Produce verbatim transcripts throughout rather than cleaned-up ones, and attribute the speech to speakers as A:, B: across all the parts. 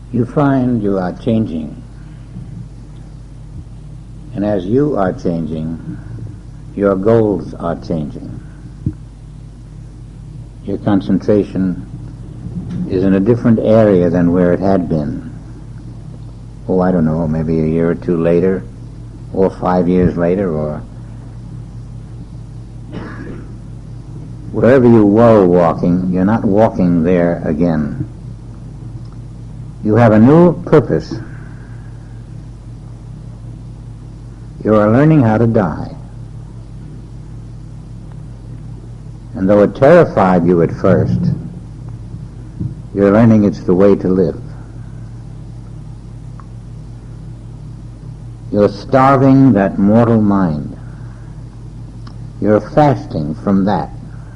A: you find you are changing. And as you are changing, your goals are changing. Your concentration is in a different area than where it had been. Oh, I don't know, maybe a year or two later, or five years later, or wherever you were walking, you're not walking there again. You have a new purpose. You are learning how to die. And though it terrified you at first, you're learning it's the way to live. You're starving that mortal mind. You're fasting from that.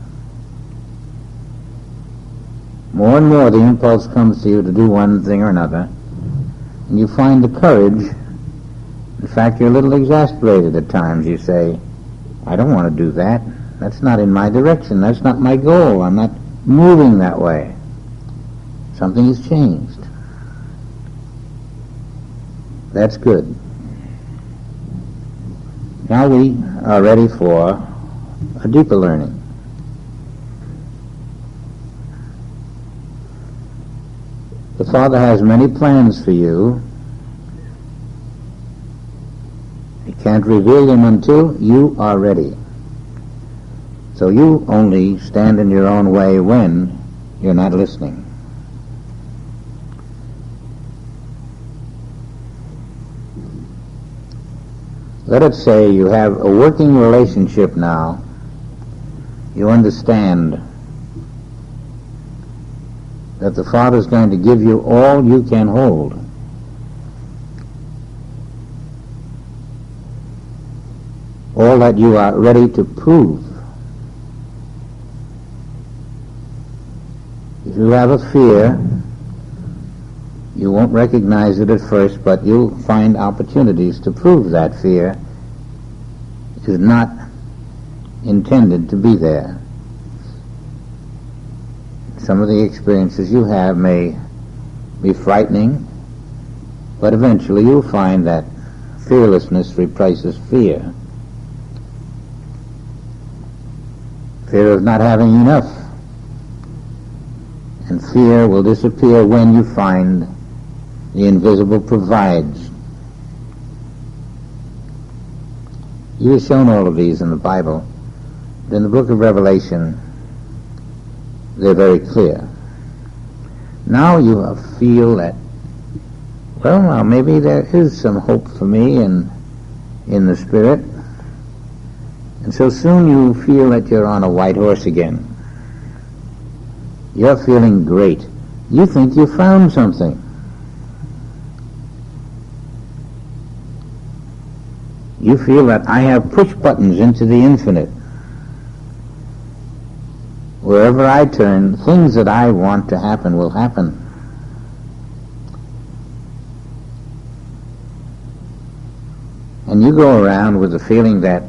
A: More and more the impulse comes to you to do one thing or another, and you find the courage. In fact, you're a little exasperated at times. You say, I don't want to do that. That's not in my direction. That's not my goal. I'm not moving that way. Something has changed. That's good. Now we are ready for a deeper learning. The Father has many plans for you. He can't reveal them until you are ready. So you only stand in your own way when you're not listening. Let us say you have a working relationship now. You understand that the Father is going to give you all you can hold. All that you are ready to prove. If you have a fear, you won't recognize it at first, but you'll find opportunities to prove that fear is not intended to be there. Some of the experiences you have may be frightening, but eventually you'll find that fearlessness replaces fear. Fear of not having enough. And fear will disappear when you find the invisible provides. You are shown all of these in the Bible. But in the book of Revelation, they're very clear. Now you feel that, well, now maybe there is some hope for me in, in the Spirit. And so soon you feel that you're on a white horse again. You're feeling great. You think you found something. You feel that I have push buttons into the infinite. Wherever I turn, things that I want to happen will happen. And you go around with the feeling that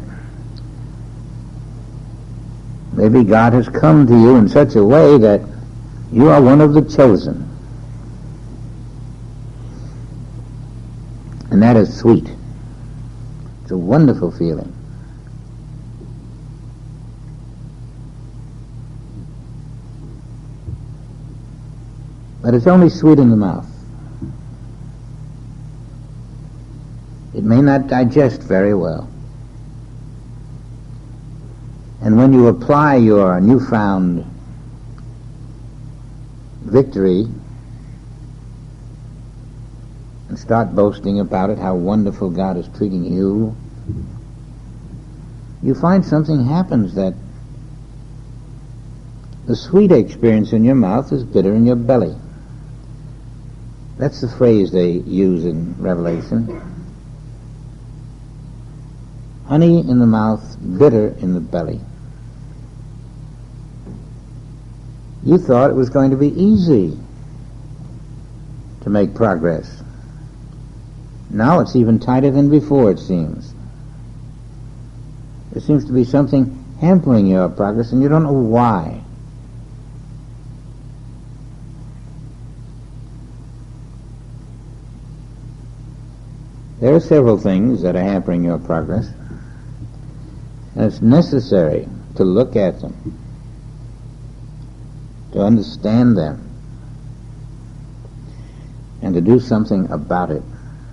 A: maybe God has come to you in such a way that you are one of the chosen. And that is sweet. It's a wonderful feeling. But it's only sweet in the mouth. It may not digest very well. And when you apply your newfound victory and start boasting about it, how wonderful God is treating you, you find something happens that the sweet experience in your mouth is bitter in your belly. That's the phrase they use in Revelation. Honey in the mouth, bitter in the belly. You thought it was going to be easy to make progress. Now it's even tighter than before, it seems. There seems to be something hampering your progress, and you don't know why. There are several things that are hampering your progress, and it's necessary to look at them, to understand them, and to do something about it.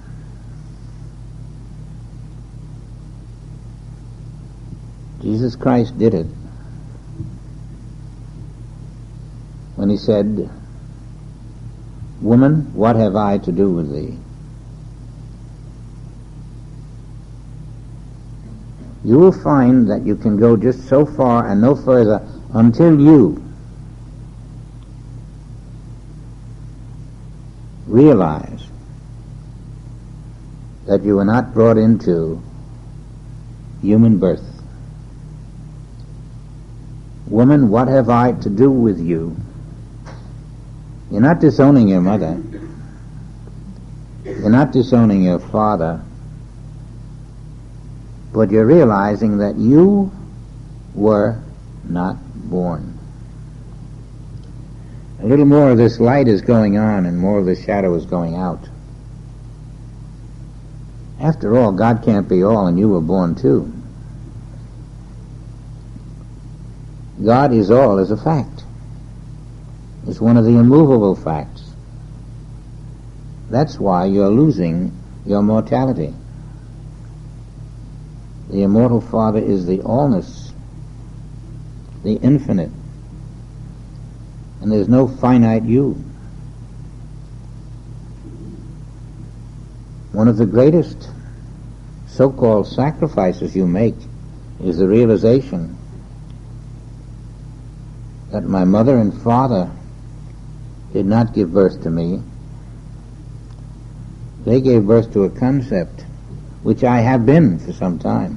A: Jesus Christ did it when he said, "Woman, what have I to do with thee?" You will find that you can go just so far and no further until you realize that you were not brought into human birth. Woman, what have I to do with you? You're not disowning your mother. You're not disowning your father. But you're realizing that you were not born. A little more of this light is going on and more of this shadow is going out. After all, God can't be all, and you were born too. God is all is a fact. It's one of the immovable facts. That's why you're losing your mortality. The immortal Father is the allness, the infinite, and there's no finite you. One of the greatest so-called sacrifices you make is the realization that my mother and father did not give birth to me. They gave birth to a concept which I have been for some time.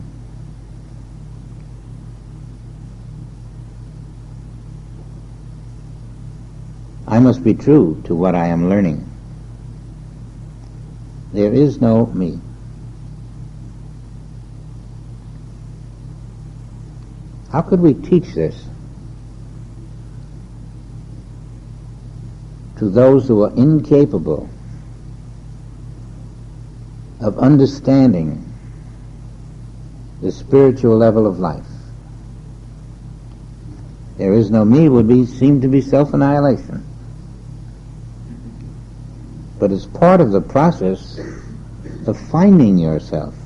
A: I must be true to what I am learning. There is no me. How could we teach this to those who are incapable of understanding the spiritual level of life? There is no me would be seem to be self-annihilation. But it's part of the process of finding yourself.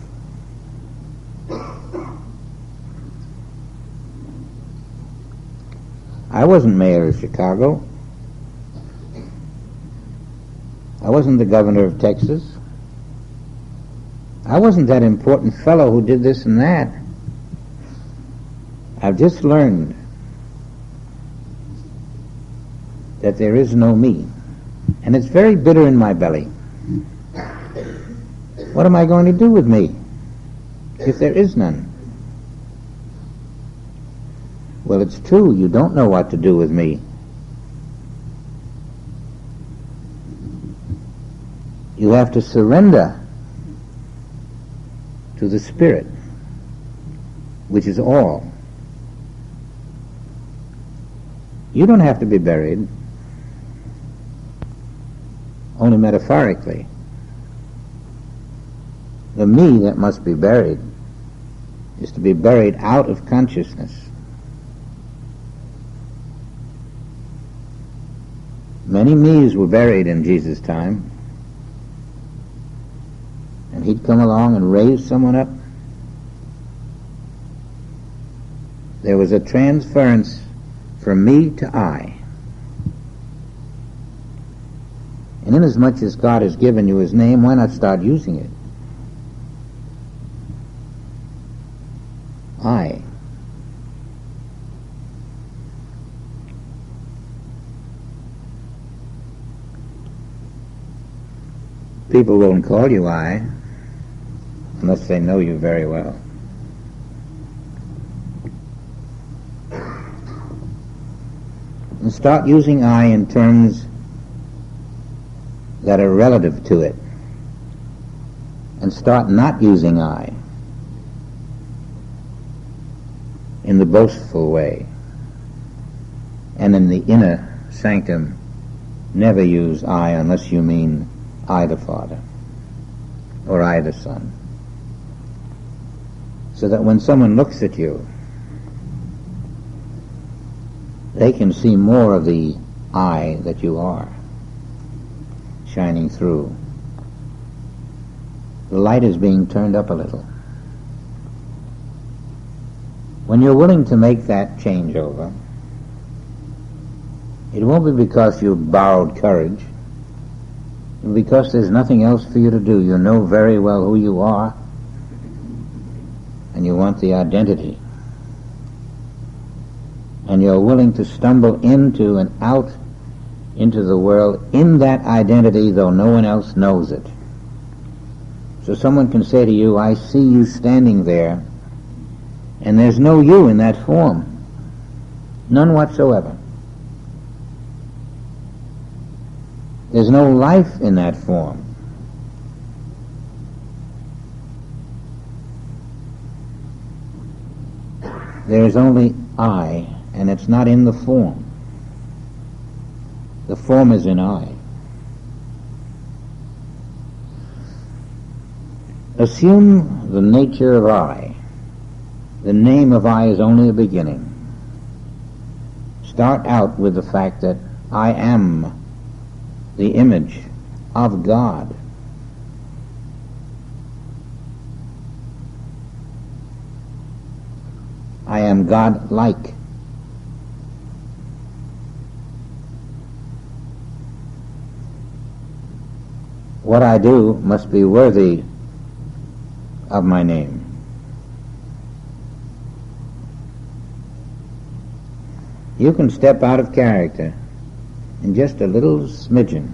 A: I wasn't mayor of Chicago. I wasn't the governor of Texas. I wasn't that important fellow who did this and that. I've just learned that there is no me. And it's very bitter in my belly. What am I going to do with me if there is none? Well, it's true, you don't know what to do with me. You have to surrender to the Spirit, which is all. You don't have to be buried, only metaphorically. The me that must be buried is to be buried out of consciousness. Many me's were buried in Jesus' time, and he'd come along and raise someone up. There was a transference from me to I. And inasmuch as God has given you his name, why not start using it? I. People won't call you I unless they know you very well. And start using I in terms that are relative to it, and start not using I in the boastful way, and in the inner sanctum never use I unless you mean I the Father. or I the Son. So that when someone looks at you, they can see more of the I that you are shining through. The light is being turned up a little. When you're willing to make that changeover, it won't be because you've borrowed courage, but because there's nothing else for you to do. You know very well who you are, and you want the identity. And you're willing to stumble into and out into the world in that identity, though no one else knows it. So someone can say to you, I see you standing there, and there's no you in that form. None whatsoever. There's no life in that form. There is only I, and it's not in the form. The form is in I. Assume the nature of I. The name of I is only a beginning. Start out with the fact that I am the image of God. I am God-like. What I do must be worthy of my name. You can step out of character in just a little smidgen,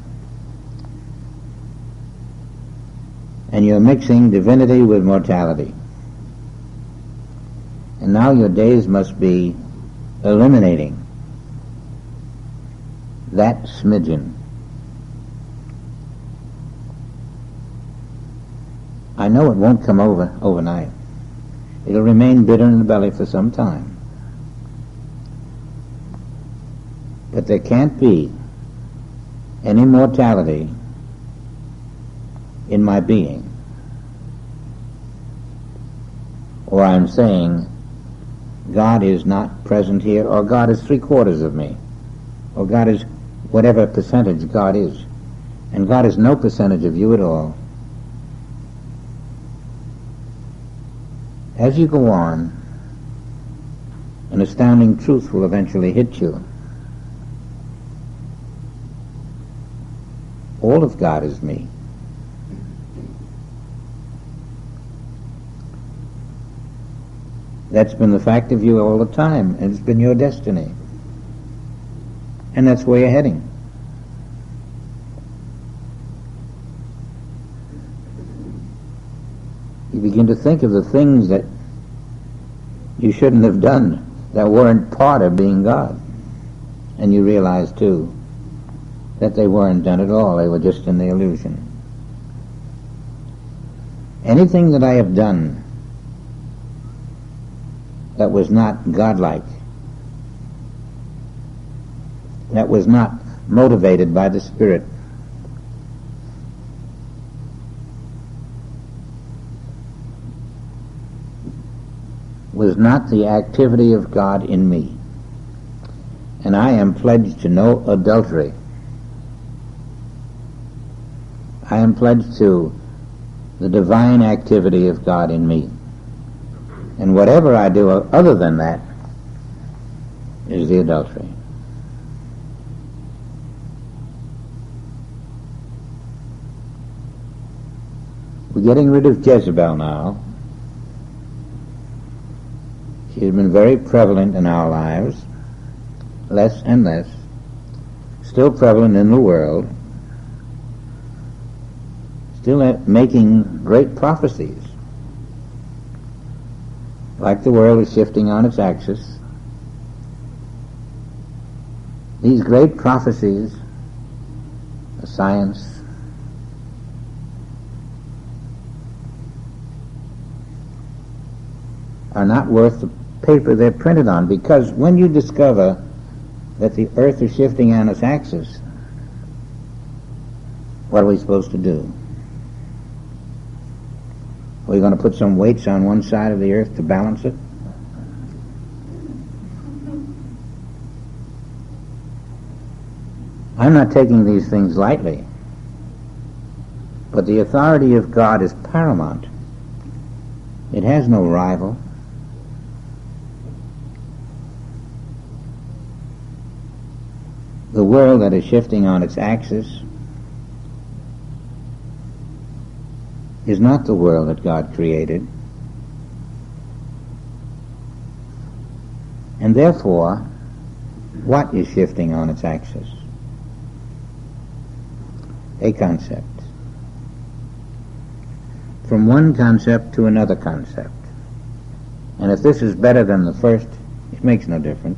A: and you're mixing divinity with mortality. And now your days must be eliminating that smidgen. I know it won't come over overnight. It'll remain bitter in the belly for some time. But there can't be any mortality in my being. Or I'm saying God is not present here, or God is three quarters of me, or God is whatever percentage God is. And God is no percentage of you at all. As you go on, an astounding truth will eventually hit you. All of God is me. That's been the fact of you all the time, and it's been your destiny. And that's where you're heading. You begin to think of the things that you shouldn't have done, that weren't part of being God. And you realize, too, that they weren't done at all. They were just in the illusion. Anything that I have done that was not godlike, that was not motivated by the Spirit, was not the activity of God in me. And I am pledged to no adultery. I am pledged to the divine activity of God in me. And whatever I do other than that is the adultery. We're getting rid of Jezebel now. She has been very prevalent in our lives, less and less, still prevalent in the world, still making great prophecies. Like the world is shifting on its axis, these great prophecies of science, are not worth the paper they're printed on, because when you discover that the earth is shifting on its axis, what are we supposed to do? Are we going to put some weights on one side of the earth to balance it? I'm not taking these things lightly, but the authority of God is paramount. It has no rival. The world that is shifting on its axis is not the world that God created. And therefore, what is shifting on its axis? A concept. From one concept to another concept. And if this is better than the first, it makes no difference.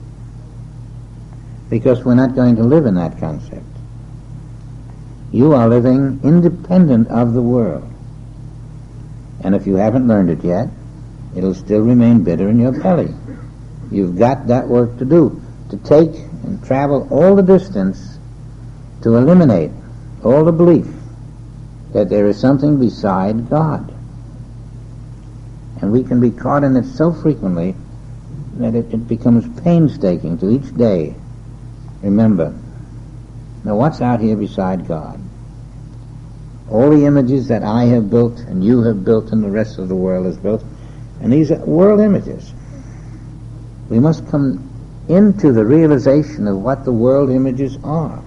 A: Because we're not going to live in that concept. You are living independent of the world. And if you haven't learned it yet, it'll still remain bitter in your belly. You've got that work to do, to take and travel all the distance to eliminate all the belief that there is something beside God. And we can be caught in it so frequently that it, it becomes painstaking to each day. Remember, now what's out here beside God? All the images that I have built and you have built and the rest of the world has built, and these are world images. We must come into the realization of what the world images are.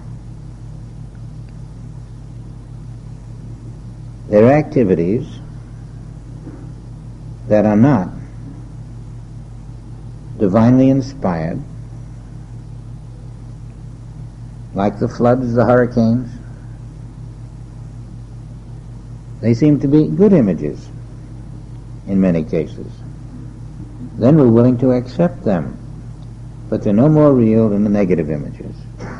A: They're activities that are not divinely inspired, like the floods, the hurricanes. They seem to be good images in many cases. Then we're willing to accept them, but they're no more real than the negative images.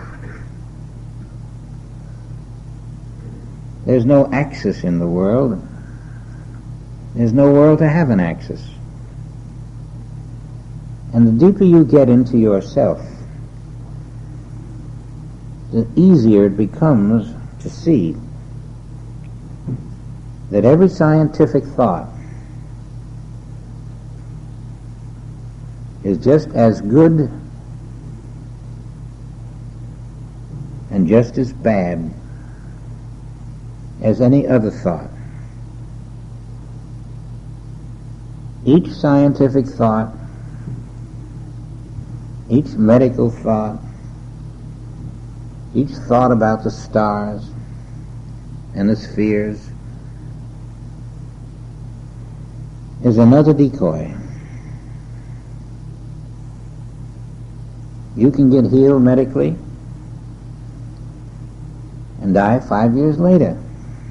A: There's no axis in the world. There's no world to have an axis. And the deeper you get into yourself, the easier it becomes to see that every scientific thought is just as good and just as bad as any other thought. Each scientific thought, each medical thought, each thought about the stars and the spheres is another decoy. You can get healed medically and die five years later.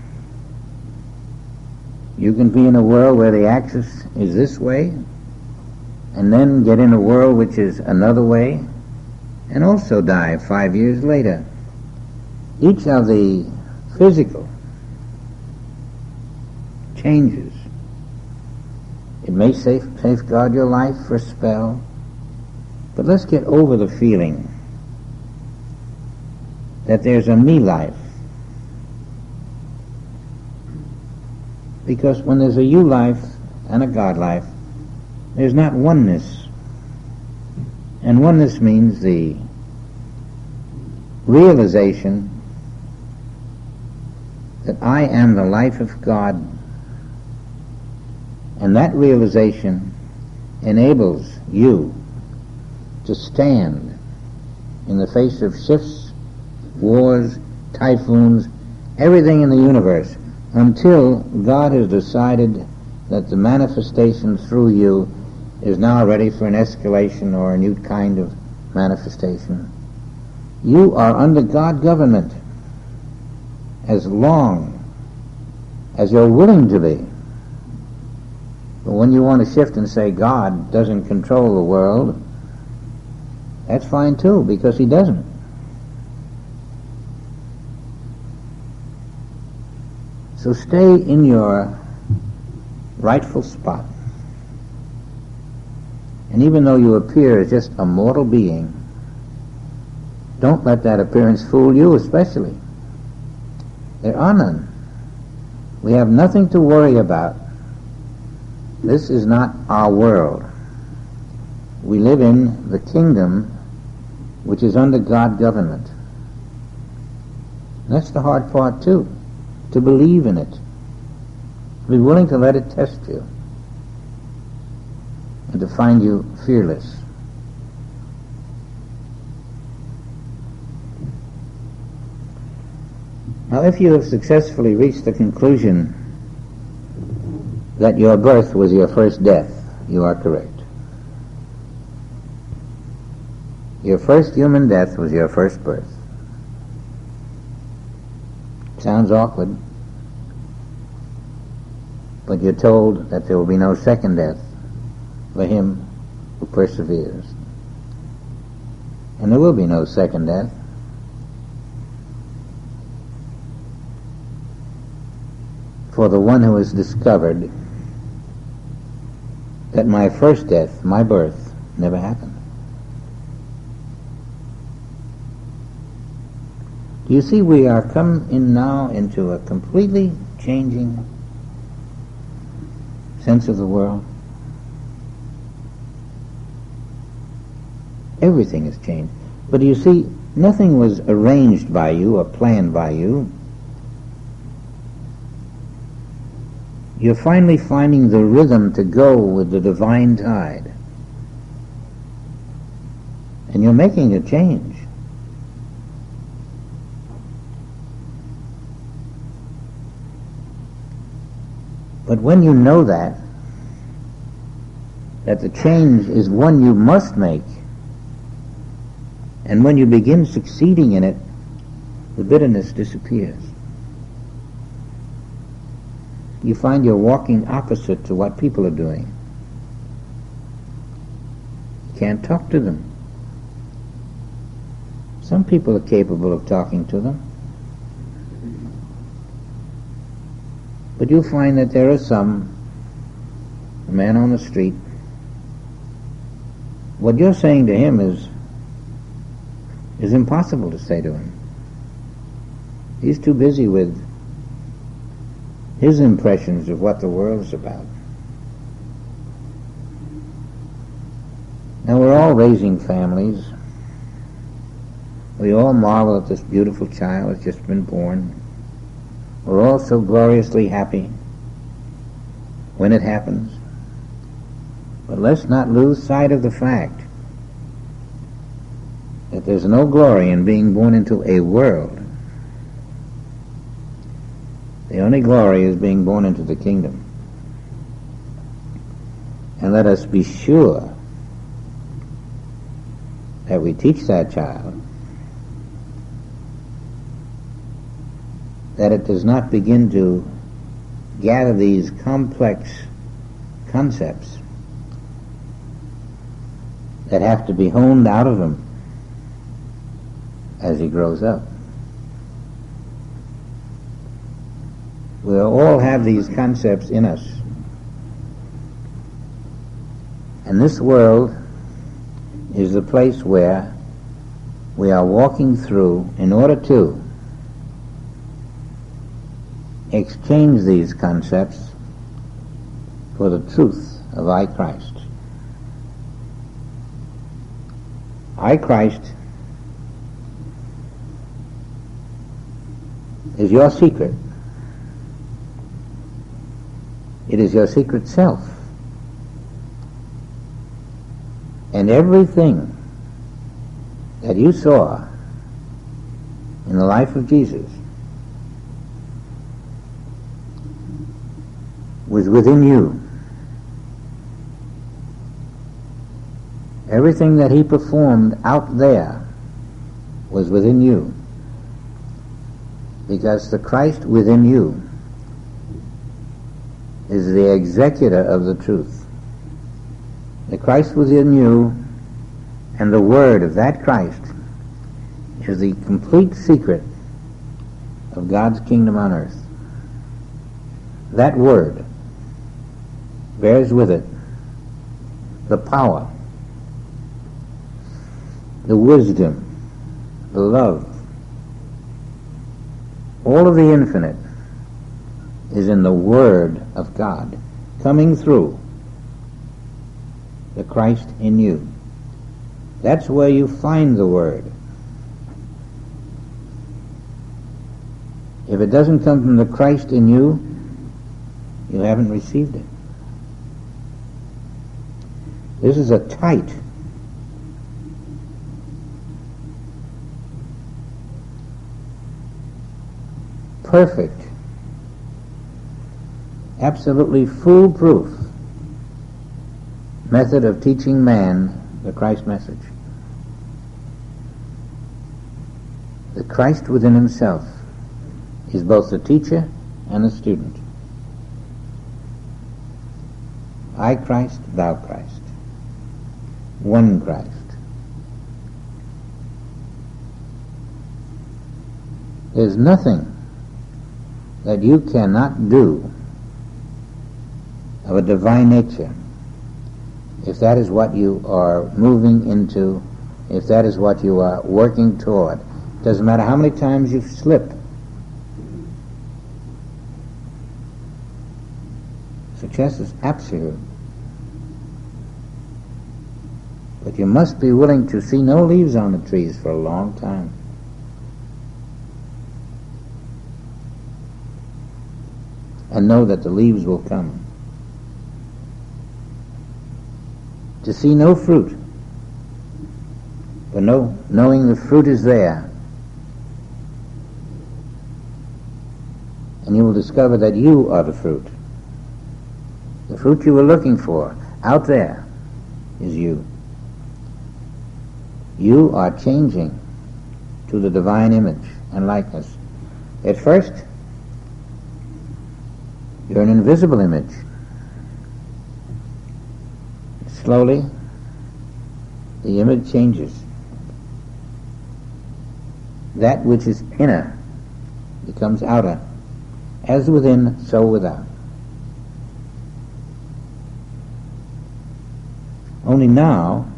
A: You can be in a world where the axis is this way, and then get in a world which is another way, and also die five years later. Each of the physical changes. It may safe, safeguard your life for a spell, but let's get over the feeling that there's a me life. Because when there's a you life and a God life, there's not oneness. And oneness means the realization that I am the life of God, and that realization enables you to stand in the face of shifts, wars, typhoons, everything in the universe, until God has decided that the manifestation through you is now ready for an escalation or a new kind of manifestation. You are under God government as long as you're willing to be. But when you want to shift and say God doesn't control the world, that's fine too, because he doesn't. So stay in your rightful spot. And even though you appear as just a mortal being, don't let that appearance fool you especially. There are none. We have nothing to worry about This is not our world. We live in the kingdom which is under God government. That's the hard part too, to believe in it, to be willing to let it test you, and to find you fearless. Now, if you have successfully reached the conclusion that your birth was your first death, you are correct. Your first human death was your first birth. Sounds awkward, but you're told that there will be no second death for him who perseveres. And there will be no second death. For the one who has discovered that my first death, my birth, never happened. Do you see we are come in now into a completely changing sense of the world? Everything has changed. But you see, nothing was arranged by you or planned by you. You're finally finding the rhythm to go with the divine tide. And you're making a change. But when you know that, that the change is one you must make, and when you begin succeeding in it, the bitterness disappears. You find you're walking opposite to what people are doing. You can't talk to them. Some people are capable of talking to them. But you'll find that there are some, a man on the street, what you're saying to him is is impossible to say to him. He's too busy with his impressions of what the world's about. Now, we're all raising families. We all marvel at this beautiful child that's just been born. We're all so gloriously happy when it happens. But let's not lose sight of the fact that there's no glory in being born into a world. The only glory is being born into the kingdom. And let us be sure that we teach that child that it does not begin to gather these complex concepts that have to be honed out of him as he grows up. We all have these concepts in us. And this world is the place where we are walking through in order to exchange these concepts for the truth of I Christ. I Christ is your secret. It is your secret self. And everything that you saw in the life of Jesus was within you. Everything that he performed out there was within you. Because the Christ within you is the executor of the truth. The Christ within you and the word of that Christ is the complete secret of God's kingdom on earth. That word bears with it the power, the wisdom, the love. All of the infinite is in the Word of God, coming through the Christ in you. That's where you find the Word. If it doesn't come from the Christ in you, you haven't received it. This is a tight, perfect, absolutely foolproof method of teaching man the Christ message. The Christ within himself is both the teacher and the student. I Christ, thou Christ. One Christ. There's nothing that you cannot do of a divine nature if that is what you are moving into, if that is what you are working toward. Doesn't matter how many times you've slipped. Success is absolute. But you must be willing to see no leaves on the trees for a long time. And know that the leaves will come. To see no fruit, but know, knowing the fruit is there. And you will discover that you are the fruit. The fruit you were looking for, out there, is you. You are changing to the divine image and likeness. At first, you're an invisible image. Slowly, the image changes. That which is inner becomes outer. As within, so without. Only now,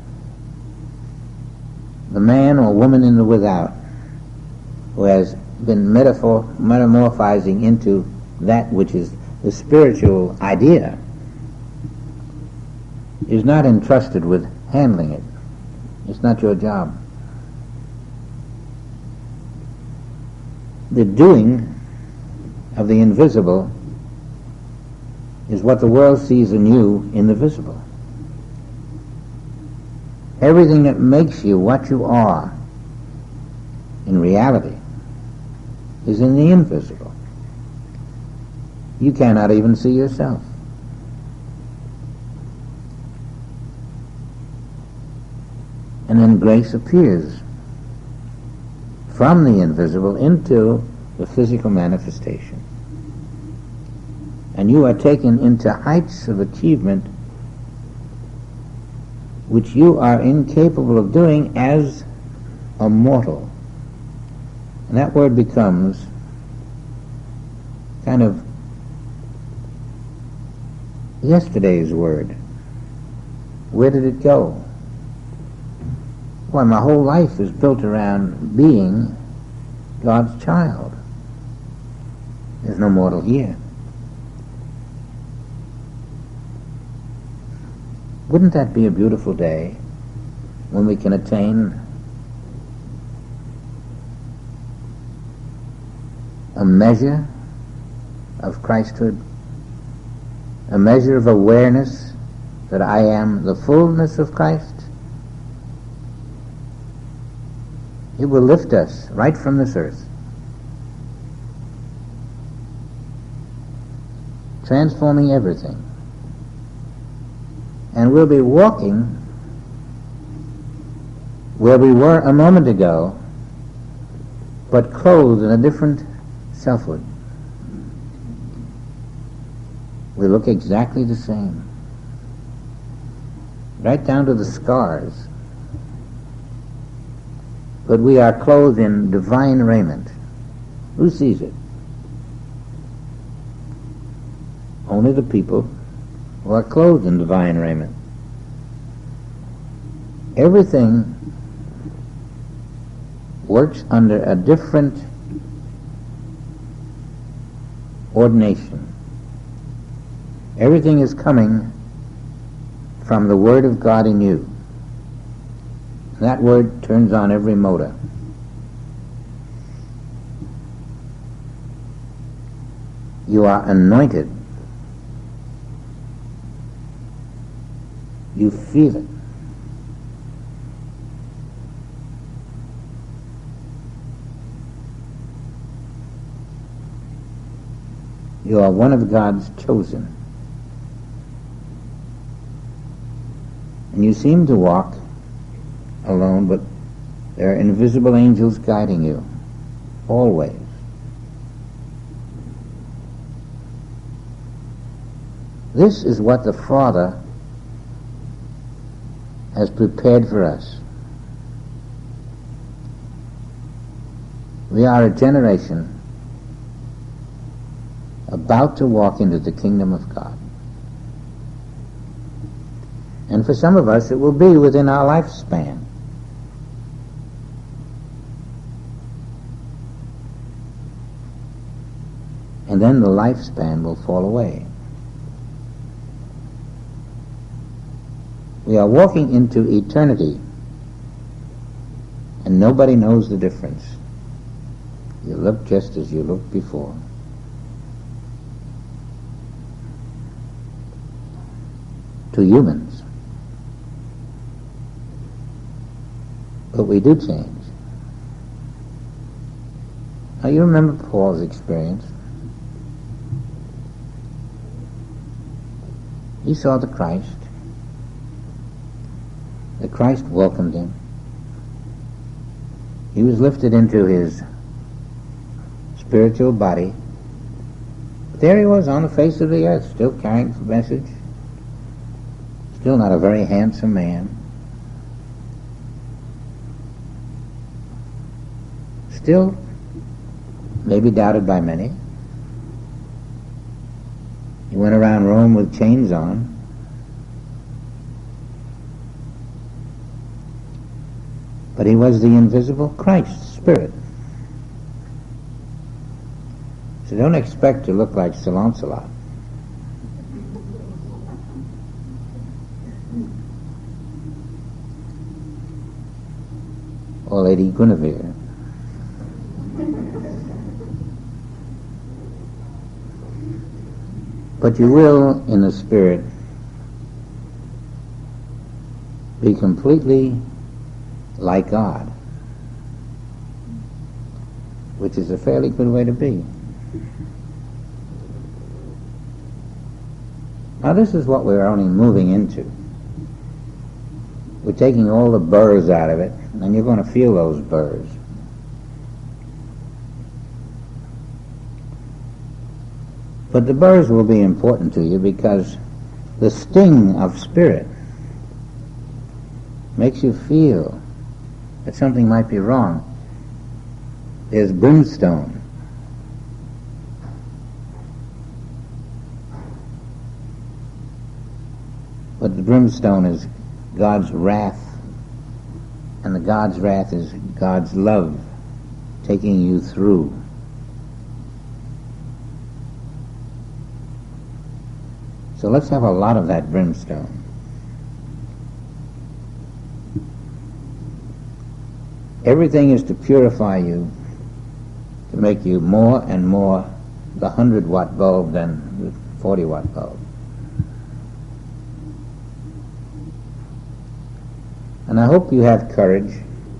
A: the man or woman in the without, who has been metaphor, metamorphizing into that which is the spiritual idea, is not entrusted with handling it. It's not your job. The doing of the invisible is what the world sees in you in the visible. Everything that makes you what you are in reality is in the invisible. You cannot even see yourself. And then grace appears from the invisible into the physical manifestation. And you are taken into heights of achievement which you are incapable of doing as a mortal. And that word becomes kind of yesterday's word. Where did it go? Why, my whole life is built around being God's child. There's no mortal here. Wouldn't that be a beautiful day when we can attain a measure of Christhood, a measure of awareness that I am the fullness of Christ? It will lift us right from this earth, transforming everything. And we'll be walking where we were a moment ago, but clothed in a different selfhood. We look exactly the same, right down to the scars. But we are clothed in divine raiment. Who sees it? Only the people who are clothed in divine raiment. Everything works under a different ordination. Everything is coming from the Word of God in you. That Word turns on every motor. You are anointed. You feel it. You are one of God's chosen. And you seem to walk alone, but there are invisible angels guiding you, always. This is what the Father has prepared for us. We are a generation about to walk into the kingdom of God. And for some of us, it will be within our lifespan. And then the lifespan will fall away. We are walking into eternity, and nobody knows the difference. You look just as you looked before. To humans. But we do change. Now you remember Paul's experience. He saw the Christ. The Christ welcomed him. He was lifted into his spiritual body. But there he was on the face of the earth, still carrying the message. Still not a very handsome man. Still maybe doubted by many. He went around Rome with chains on. But he was the invisible Christ, Spirit. So don't expect to look like Sir Lancelot. Or Lady Guinevere. But you will, in the Spirit, be completely like God, which is a fairly good way to be. Now this is what we're only moving into. We're taking all the burrs out of it, and you're going to feel those burrs. But the burrs will be important to you because the sting of Spirit makes you feel that something might be wrong. There's brimstone. But the brimstone is God's wrath, and the God's wrath is God's love taking you through. So let's have a lot of that brimstone. Everything is to purify you, to make you more and more the one hundred watt bulb than the forty watt bulb. And I hope you have courage.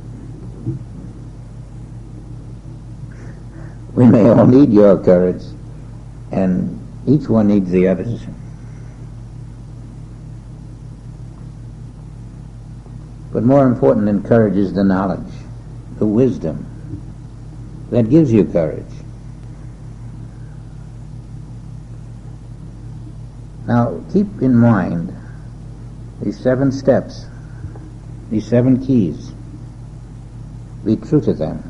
A: We may all need your courage, and each one needs the others. But more important than courage is the knowledge, the wisdom that gives you courage. Now keep in mind these seven steps, these seven keys. Be true to them.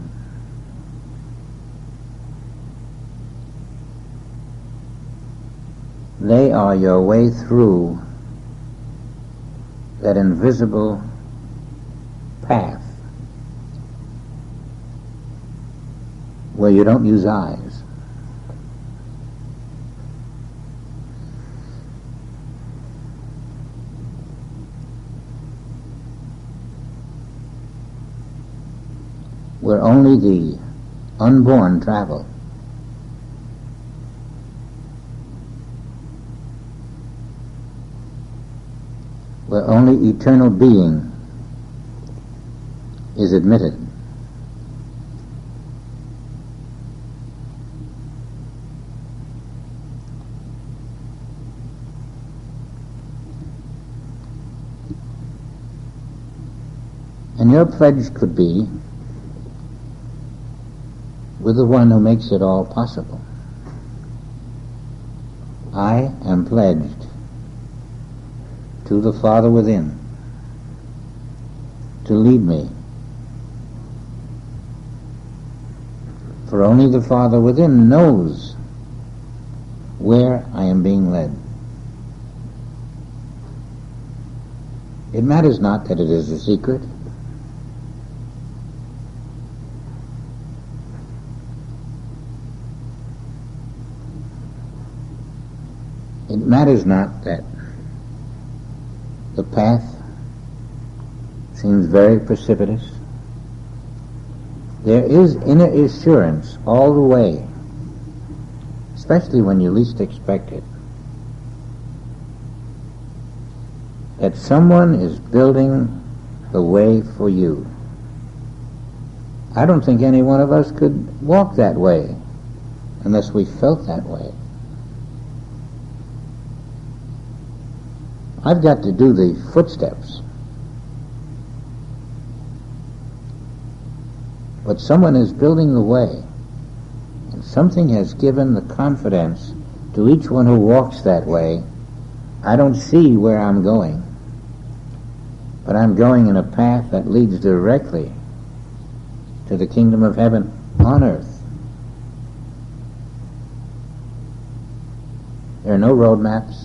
A: They are your way through that invisible path where you don't use eyes. where only the unborn travel. Where only eternal being is admitted. And your pledge could be with the one who makes it all possible. I am pledged to the Father within to lead me. For only the Father within knows where I am being led. It matters not that it is a secret. It matters not that the path seems very precipitous. There is inner assurance all the way, especially when you least expect it, that someone is building the way for you. I don't think any one of us could walk that way unless we felt that way. I've got to do the footsteps. But someone is building the way, and something has given the confidence to each one who walks that way. I don't see where I'm going, but I'm going in a path that leads directly to the kingdom of heaven on earth. There are no road maps.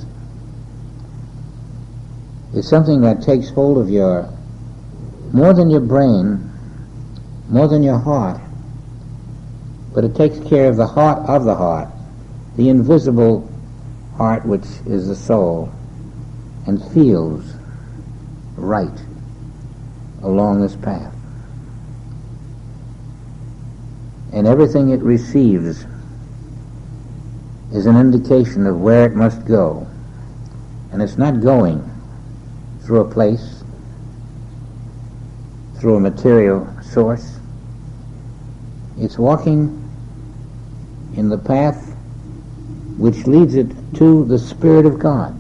A: It's something that takes hold of your, more than your brain, more than your heart, but it takes care of the heart of the heart, the invisible heart which is the soul, and feels right along this path. And everything it receives is an indication of where it must go. And it's not going through a place, through a material source. It's walking in the path which leads it to the Spirit of God.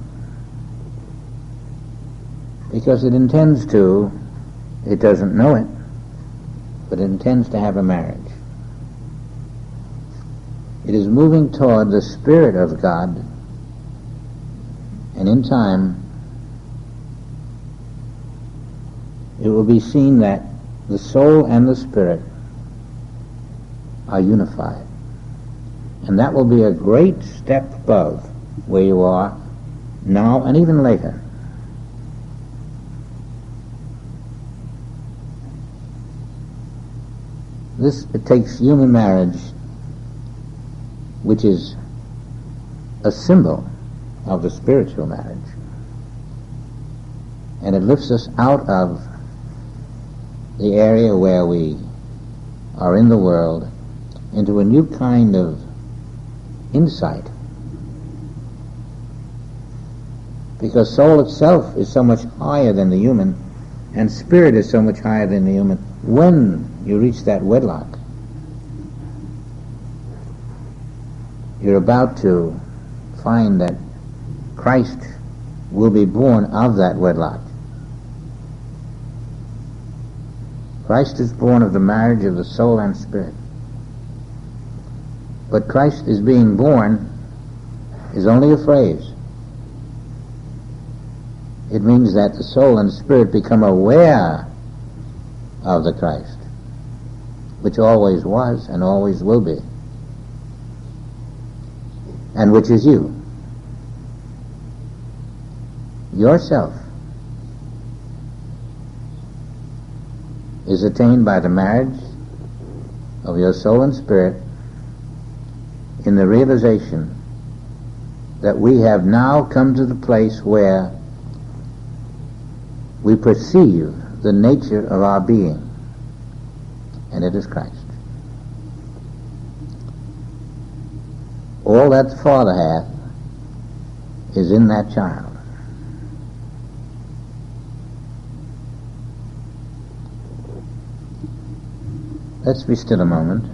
A: Because it intends to, it doesn't know it, but it intends to have a marriage. It is moving toward the Spirit of God, and in time it will be seen that the soul and the spirit are unified. And that will be a great step above where you are now and even later. This, it takes human marriage, which is a symbol of the spiritual marriage, and it lifts us out of the area where we are in the world into a new kind of insight. Because soul itself is so much higher than the human, and spirit is so much higher than the human. When you reach that wedlock, you're about to find that Christ will be born of that wedlock. Christ is born of the marriage of the soul and spirit. But Christ is being born is only a phrase. It means that the soul and spirit become aware of the Christ, which always was and always will be, and which is you. Yourself is attained by the marriage of your soul and spirit in the realization that we have now come to the place where we perceive the nature of our being, and it is Christ. All that the Father hath is in that child. Let's be still a moment.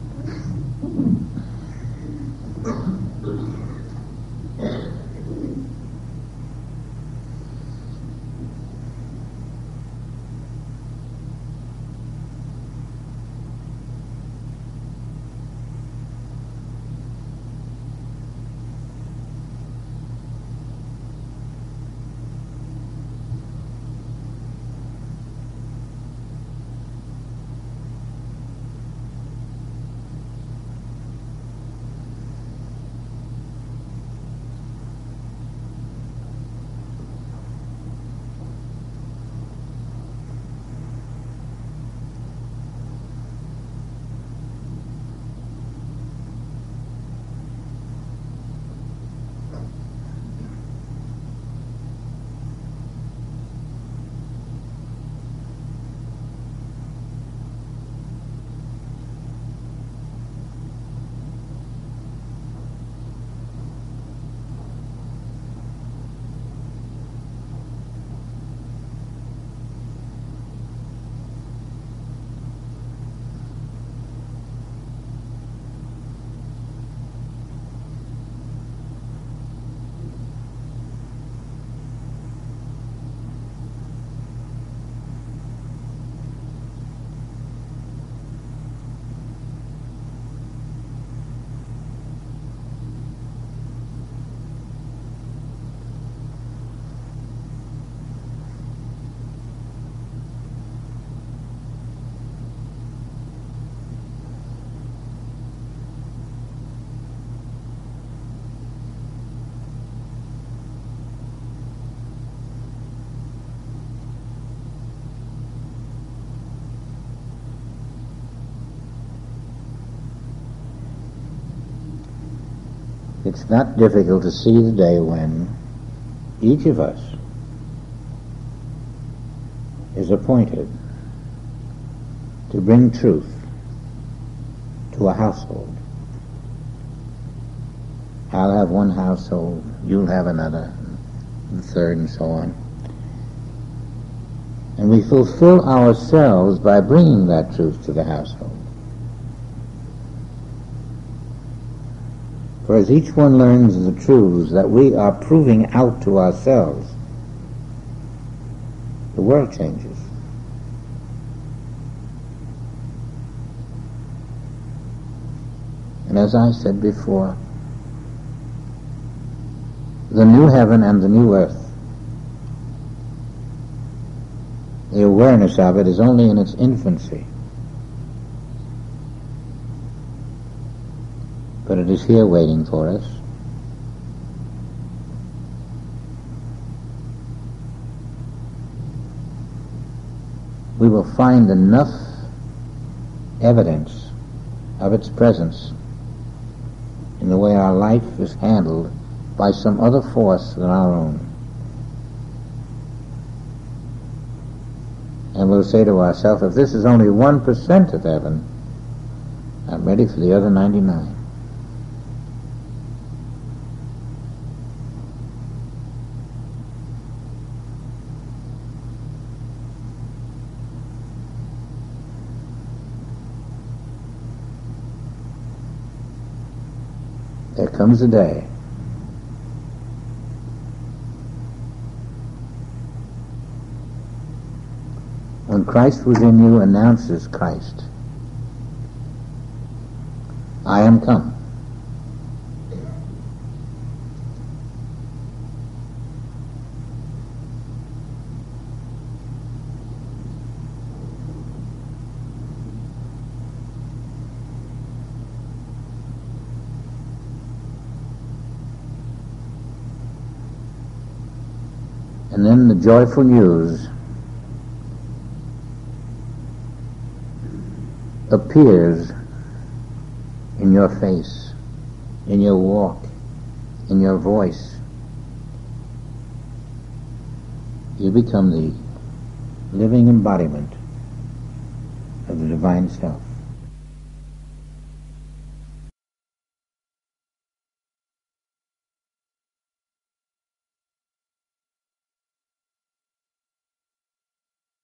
A: It's not difficult to see the day when each of us is appointed to bring truth to a household. I'll have one household, you'll have another, the third, and so on. And we fulfill ourselves by bringing that truth to the household. For as each one learns the truths that we are proving out to ourselves, the world changes. And as I said before, the new heaven and the new earth, the awareness of it is only in its infancy. But it is here waiting for us. We will find enough evidence of its presence in the way our life is handled by some other force than our own. And we'll say to ourselves, if this is only one percent of heaven, I'm ready for the other ninety-nine. There comes a day when Christ within you announces Christ. I am come. And then the joyful news appears in your face, in your walk, in your voice. You become the living embodiment of the divine self.